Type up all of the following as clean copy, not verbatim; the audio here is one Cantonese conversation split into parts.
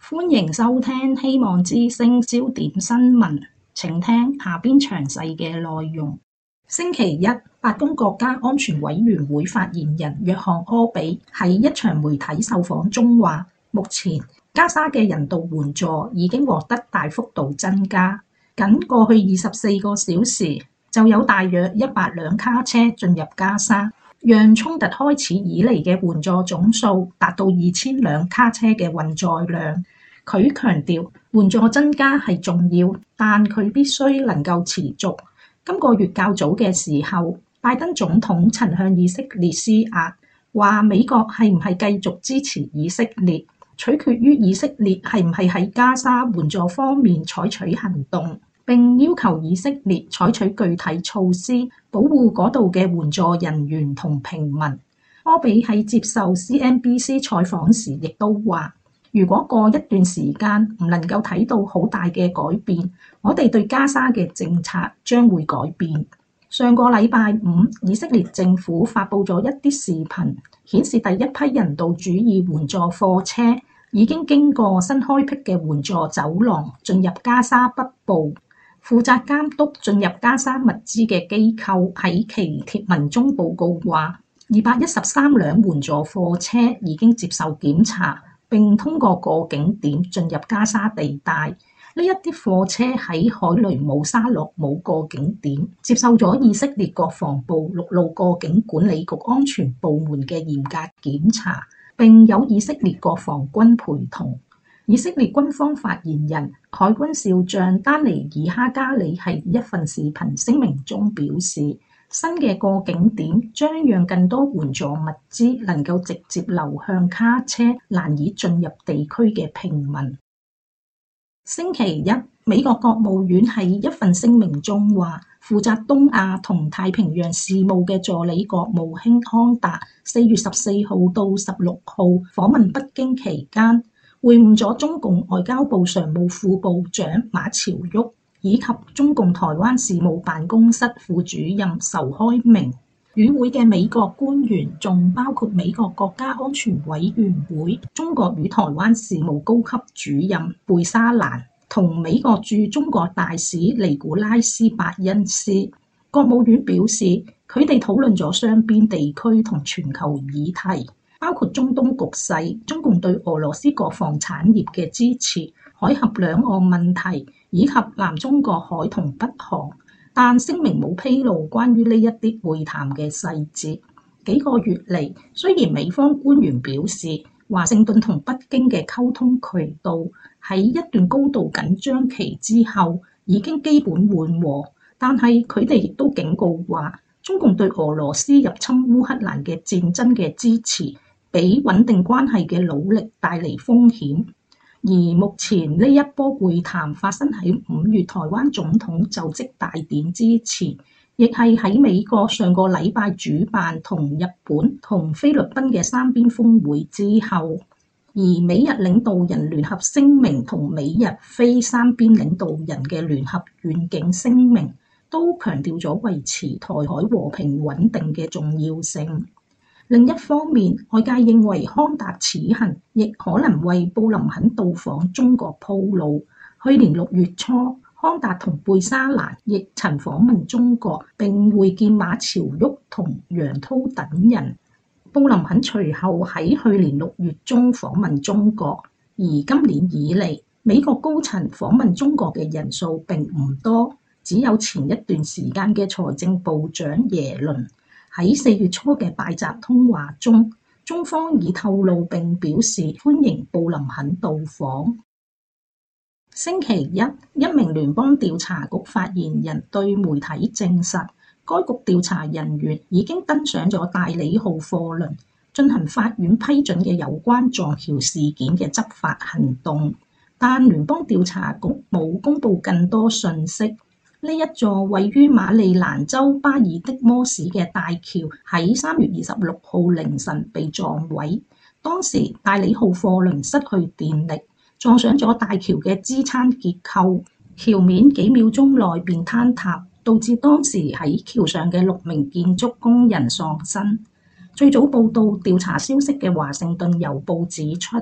歡迎收聽希望之聲焦點新聞，請聽下邊詳細嘅內容。星期一，白宮國家安全委員會發言人約翰柯比喺一場媒體受訪中話，目前加沙嘅人道援助已經獲得大幅度增加，僅過去24個小時就有大約100輛卡車進入加沙，讓衝突開始以嚟嘅援助總數達到2000輛卡車嘅運載量。佢強調援助增加係重要，但佢必須能夠持續。今個月較早嘅時候，拜登總統曾向以色列施壓，話美國係唔係繼續支持以色列，取決於以色列係唔係喺加沙援助方面採取行動，並要求以色列採取具體措施，保護嗰度嘅援助人員同平民。柯比喺接受 CNBC 採訪時亦都話，如果過一段時間唔能夠睇到好大嘅改變，我哋對加沙嘅政策將會改變。上個禮拜五，以色列政府發布咗一啲視頻，顯示第一批人道主義援助貨車已經經過新開闢嘅援助走廊進入加沙北部。負責監督進入加沙物資嘅機構喺其貼文中報告話，213輛援助貨車已經接受檢查，並通過過境點進入加沙地帶。呢一啲貨車喺海雷姆沙洛姆過境點接受咗以色列國防部陸路過境管理局安全部門嘅嚴格檢查，並有以色列國防軍陪同。以色列軍方發言人海軍少將丹尼爾哈加里喺一份視頻聲明中表示，新嘅過境點將讓更多援助物資能夠直接流向卡車難以進入地區嘅平民。星期一，美國國務院喺一份聲明中話，負責東亞同太平洋事務嘅助理國務卿康達4月14號到16號訪問北京期間，會晤咗中共外交部常務副部長馬朝旭以及中共台灣事務辦公室副主任仇開明。與會嘅美國官員仲包括美國國家安全委員會中國與台灣事務高級主任貝沙蘭同美國駐中國大使尼古拉斯伯恩斯。國務院表示，佢哋討論咗雙邊地區同全球議題，包括中東局勢、中共對俄羅斯國防產業嘅支持、海峽兩岸問題以及南中國海同北韓。但聲明冇披露關於呢一啲會談嘅細節。幾個月嚟，雖然美方官員表示華盛頓同北京嘅溝通渠道喺一段高度緊張期之後已經基本緩和，但係佢哋亦都警告話，中共對俄羅斯入侵烏克蘭嘅戰爭嘅支持，俾穩定關係嘅努力帶嚟風險。而目前呢一波會談發生喺5月台灣總統就職大典之前，亦係喺美國上個禮拜主辦同日本同菲律賓嘅三邊峰會之後。而美日領導人聯合聲明同美日菲三邊領導人嘅聯合願景聲明都強調咗維持台海和平穩定嘅重要性。另一方面，外界認為康達此行亦可能為布林肯到訪中國鋪路。去年6月初，康達同貝沙蘭亦曾訪問中國，並會見馬朝旭同楊濤等人。布林肯隨後喺去年6月中訪問中國，而今年以嚟，美國高層訪問中國嘅人數並唔多，只有前一段時間嘅財政部長耶倫。喺4月初嘅拜習通話中，中方已透露並表示歡迎布林肯到訪。星期一，一名聯邦調查局發言人對媒體證實，該局調查人員已經登上咗大理號貨輪，進行法院批准嘅有關撞橋事件嘅執法行動，但聯邦調查局冇公布更多訊息。呢一座位於馬里蘭州巴爾的摩市嘅大橋喺3月26號凌晨被撞毀，當時大理號貨輪失去電力，撞上咗大橋嘅支撐結構，橋面幾秒鐘內便坍塌，導致當時喺橋上嘅6名建築工人喪生。最早報道調查消息嘅華盛頓郵報指出，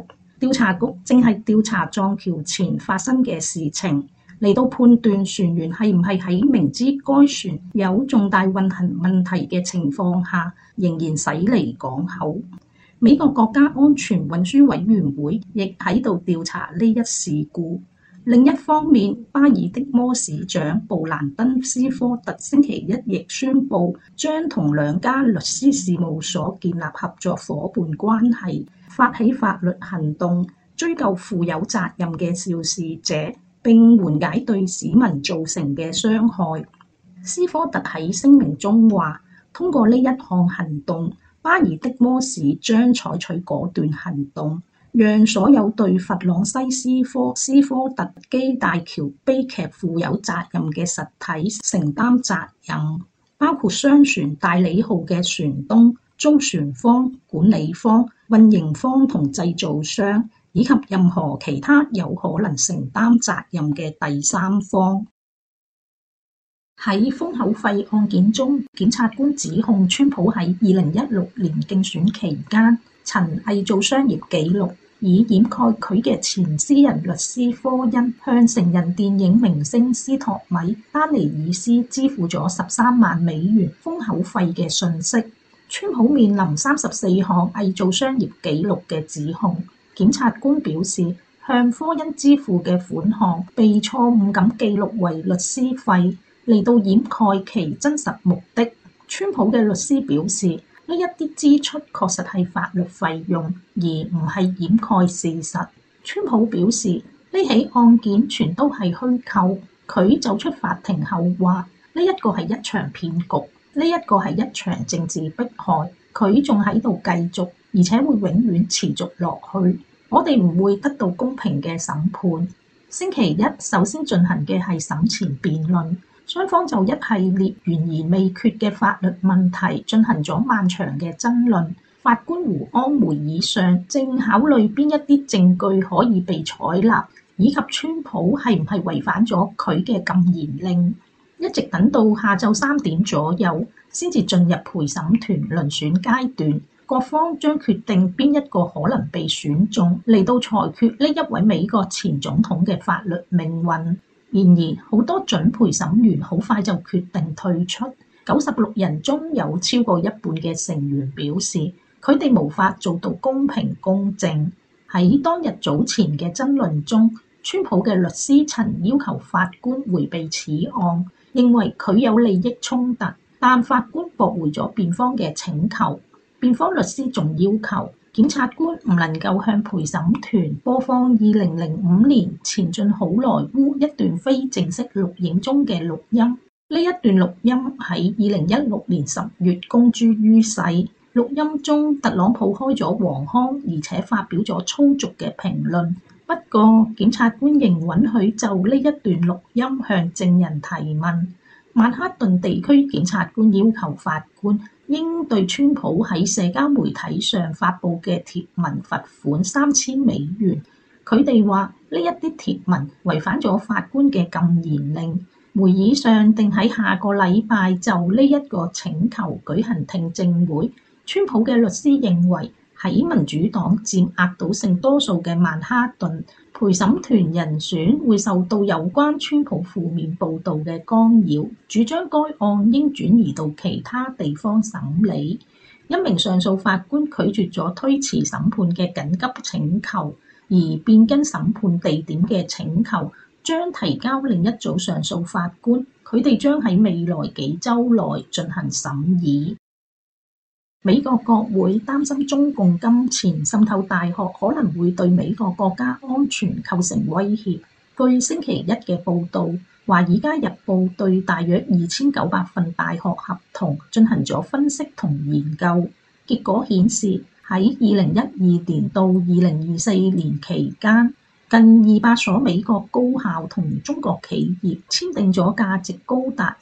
調查局正係調查撞橋前發生嘅事情，嚟到判斷船員係唔係喺明知該船有重大運行問題嘅情況下，仍然駛離港口。美國國家安全運輸委員會亦喺度調查呢一事故。另一方面，巴爾的摩市長布蘭登斯科特星期一亦宣布，將同兩家律師事務所建立合作夥伴關係，發起法律行動，追究負有責任嘅肇事者，並緩解對市民造成嘅傷害。斯科特喺聲明中話，通過呢一項行動，巴爾的摩市將採取果斷行動，讓所有對弗朗西斯科特基大橋悲劇負有責任嘅實體承擔責任，包括商船大理號嘅船東、租船方、管理方、運營方同製造商，以及任何其他有可能承擔責任嘅第三方。喺封口費案件中，檢察官指控川普喺2016年競選期間曾偽造商業紀錄，以掩蓋佢嘅前私人律師科恩向成人電影明星斯托米丹尼爾斯支付咗13萬美元封口費嘅訊息。川普面臨34項偽造商業紀錄嘅指控。檢察官表示，向科恩支付嘅款項被錯誤咁記錄為律師費，嚟到掩蓋其真實目的。川普嘅律師表示，呢一啲支出確實係法律費用，而唔係掩蓋事實。川普表示，呢起案件全都係虛構。佢走出法庭後話，呢一個係一場騙局，呢一個係一場政治迫害。佢仲喺度繼續，而且會永遠持續落去。我哋唔會得到公平嘅審判。星期一首先進行嘅係審前辯論，雙方就一系列懸而未決嘅法律問題進行咗漫長嘅爭論。法官胡安梅爾上正考慮邊一啲證據可以被採納，以及川普係唔係違反咗佢嘅禁言令。一直等到下晝3點左右，先至進入陪審團遴選階段。各方將決定邊一個可能被選中，嚟到裁決呢一位美國前總統嘅法律命運。然而，好多準陪審員好快就決定退出。96人中有超過一半嘅成員表示，佢哋無法做到公平公正。喺當日早前嘅爭論中，川普嘅律師曾要求法官迴避此案，認為佢有利益衝突，但法官駁回咗辯方嘅請求。辯方律師仲要求檢察官唔能夠向陪審團播放2005年前進好萊塢一段非正式錄影中嘅錄音。呢一段錄音喺2016年10月公諸於世。錄音中，特朗普開咗黃腔，而且發表咗粗俗嘅評論。不過，檢察官仍允許就呢一段錄音向證人提問。曼哈頓地區檢察官要求法官應對川普喺社交媒體上發布嘅貼文罰款3000美元。佢哋話呢一啲貼文違反咗法官嘅禁言令。會議上定喺下個禮拜就呢一個請求舉行聽證會。川普嘅律師認為，喺民主黨佔壓倒性多數嘅曼哈頓，陪審團人選會受到有關川普負面報導嘅干擾，主張該案應轉移到其他地方審理。一名上訴法官拒絕咗推遲審判嘅緊急請求，而變更審判地點嘅請求將提交另一組上訴法官，佢哋將喺未來幾週內進行審議。美國國會擔心中共金錢滲透大學可能會對美國國家安全構成威脅。據星期一嘅報導，《華爾街日報》對大約2900份大學合同進行咗分析同研究，結果顯示喺2012年到2024年期間，近200所美國高校同中國企業簽訂咗價值高達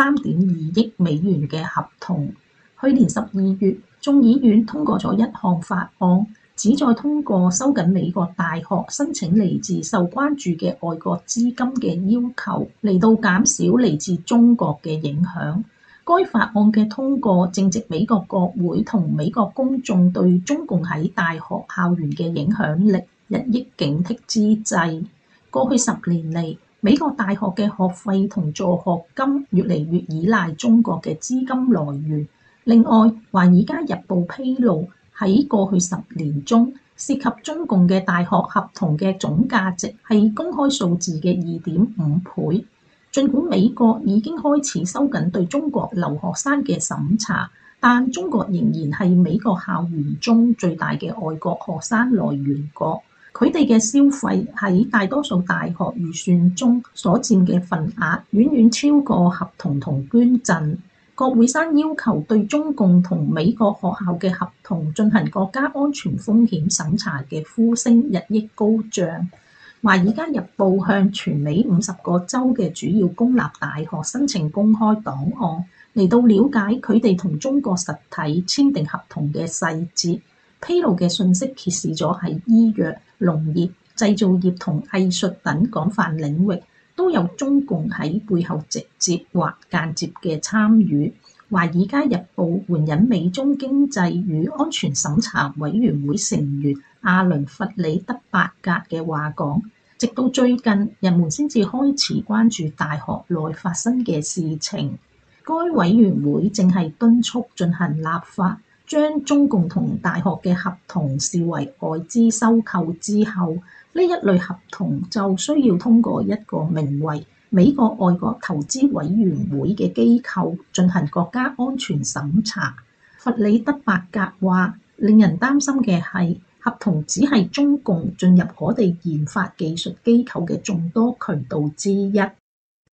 23.2億美元嘅合同。去年12月，眾議院通過咗一項法案，旨在通過收緊美國大學申請嚟自受關注嘅外國資金嘅要求，嚟到減少嚟自中國嘅影響。該法案嘅通過正值美國國會同美國公眾對中共喺大學校園嘅影響力日益警惕之際。過去10年嚟，美國大學嘅學費同助學金越嚟越依賴中國嘅資金來源。另外，《華爾街日報》披露，喺過去10年中，涉及中共嘅大學合同嘅總價值係公開數字嘅2.5倍。儘管美國已經開始收緊對中國留學生嘅審查，但中國仍然係美國校園中最大嘅外國學生來源國。佢哋嘅消費喺大多數大學預算中所佔嘅份額，遠遠超過合同同捐贈。國會山要求對中共同美國學校嘅合同進行國家安全風險審查嘅呼聲日益高漲。《華爾街日報》向全美50個州嘅主要公立大學申請公開檔案，嚟到了解佢哋同中國實體簽訂合同嘅細節。披露嘅信息揭示咗喺醫藥、農業、製造業同藝術等廣泛領域都有中共喺背後直接或間接嘅參與。《華爾街日報》援引美中經濟與安全審查委員會成員阿倫·弗里德伯格嘅話講，直到最近，人們先至開始關注大學內發生嘅事情。該委員會正係敦促進行立法，將中共同大學嘅合同視為外資收購之後，呢一類合同就需要通過一個名為美國外國投資委員會嘅機構進行國家安全審查。弗里德伯格話，令人擔心嘅係，合同只係中共進入我哋研發技術機構嘅眾多渠道之一。